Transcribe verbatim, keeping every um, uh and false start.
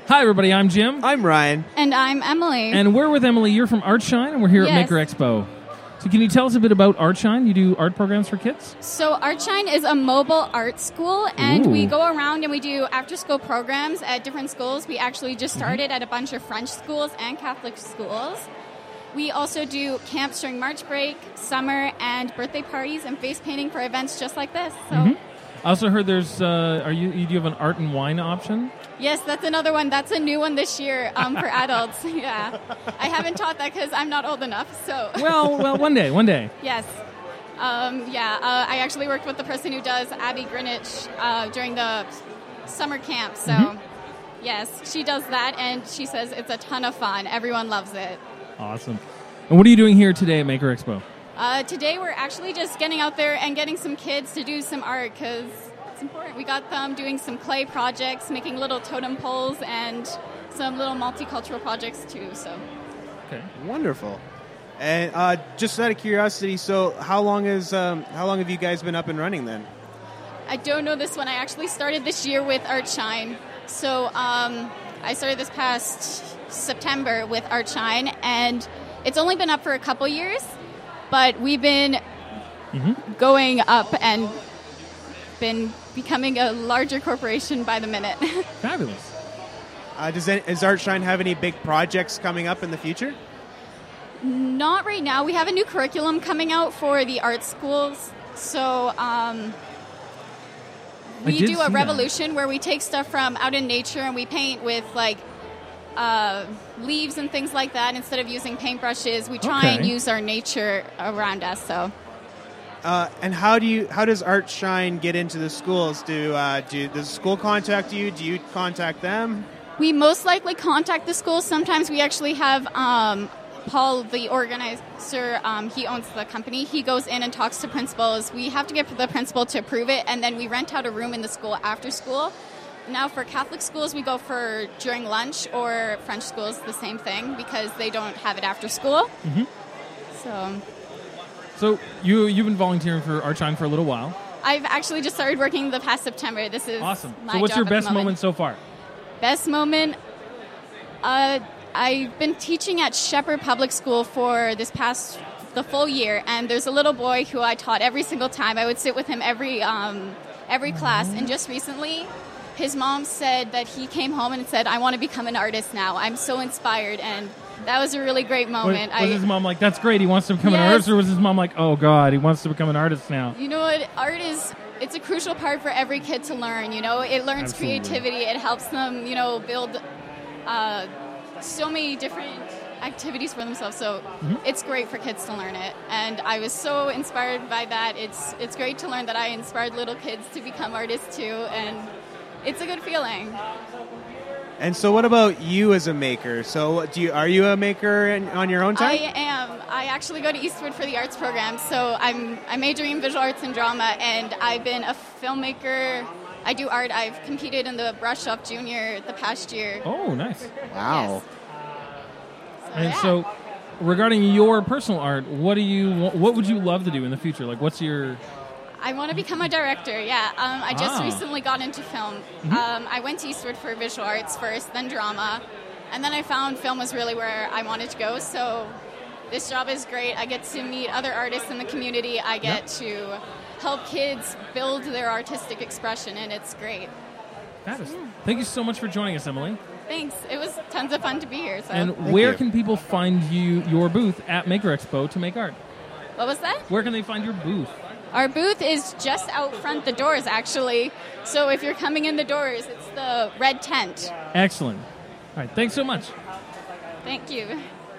Hi, everybody. I'm Jim. I'm Ryan. And I'm Emily. And we're with Emily. You're from Artshine, and we're here yes. at Maker Expo. So can you tell us a bit about Artshine? You do art programs for kids? So Artshine is a mobile art school, and Ooh. we go around and we do after-school programs at different schools. We actually just started mm-hmm. at a bunch of French schools and Catholic schools. We also do camps during March break, summer, and birthday parties and face painting for events just like this. So. Mm-hmm. I also heard there's, uh, are you, you do have an art and wine option? Yes, that's another one. That's a new one this year um, for adults. Yeah, I haven't taught that because I'm not old enough. So well, well, one day, one day. Yes, um, yeah. Uh, I actually worked with the person who does Abby Greenwich uh, during the summer camp. So mm-hmm. yes, she does that, and she says it's a ton of fun. Everyone loves it. Awesome. And what are you doing here today at Maker Expo? Uh, today we're actually just getting out there and getting some kids to do some art because it's important. We got them doing some clay projects, making little totem poles, and some little multicultural projects too. So, okay, wonderful. And uh, just out of curiosity, so how long is um, how long have you guys been up and running then? I don't know this one. I actually started this year with Artshine. So um, I started this past September with Artshine, and it's only been up for a couple years, but we've been mm-hmm. going up and been becoming a larger corporation by the minute. Fabulous. Uh, does, any, does Artshine have any big projects coming up in the future? Not right now. We have a new curriculum coming out for the art schools. So um, we do a revolution that. where we take stuff from out in nature and we paint with like uh, leaves and things like that. Instead of using paintbrushes, we try okay. and use our nature around us. So. Uh, and how do you? How does Artshine get into the schools? Do uh, do does the school contact you? Do you contact them? We most likely contact the schools. Sometimes we actually have um, Paul, the organizer. Um, he owns the company. He goes in and talks to principals. We have to get the principal to approve it, and then we rent out a room in the school after school. Now for Catholic schools, we go for during lunch, or French schools, the same thing because they don't have it after school. Mm-hmm. So. So you, you've been volunteering for Artshine for a little while. I've actually just started working the past September. This is awesome. My so what's job your at best the moment. moment so far? Best moment? Uh, I've been teaching at Shepherd Public School for this past, the full year, and there's a little boy who I taught every single time. I would sit with him every um, every class, and just recently his mom said that he came home and said, I want to become an artist now. I'm so inspired, and that was a really great moment. Was, was I, his mom like, that's great, he wants to become yes. an artist, or was his mom like, oh God, he wants to become an artist now? You know what, art is, it's a crucial part for every kid to learn, you know? It learns Absolutely. creativity, it helps them, you know, build uh, so many different activities for themselves, so mm-hmm. it's great for kids to learn it. And I was so inspired by that. It's, it's great to learn that I inspired little kids to become artists too, and it's a good feeling. And so what about you as a maker? So do you, are you a maker in, on your own time? I am. I actually go to Eastwood for the arts program. So I'm I'm majoring in visual arts and drama, and I've been a filmmaker. I do art. I've competed in the Brush Up Junior the past year. Oh, nice. Wow. Yes. So, and yeah. so regarding your personal art, what do you what would you love to do in the future? Like what's your... I want to become a director, yeah. Um, I just ah. recently got into film. Mm-hmm. Um, I went to Eastwood for visual arts first, then drama, and then I found film was really where I wanted to go, so this job is great. I get to meet other artists in the community. I get yep. to help kids build their artistic expression, and it's great. That is, thank you so much for joining us, Emily. Thanks. It was tons of fun to be here. So. And Thank where you. can people find you your booth at Maker Expo to make art? What was that? Where can they find your booth? Our booth is just out front the doors, actually. So if you're coming in the doors, it's the red tent. Excellent. All right, thanks so much. Thank you.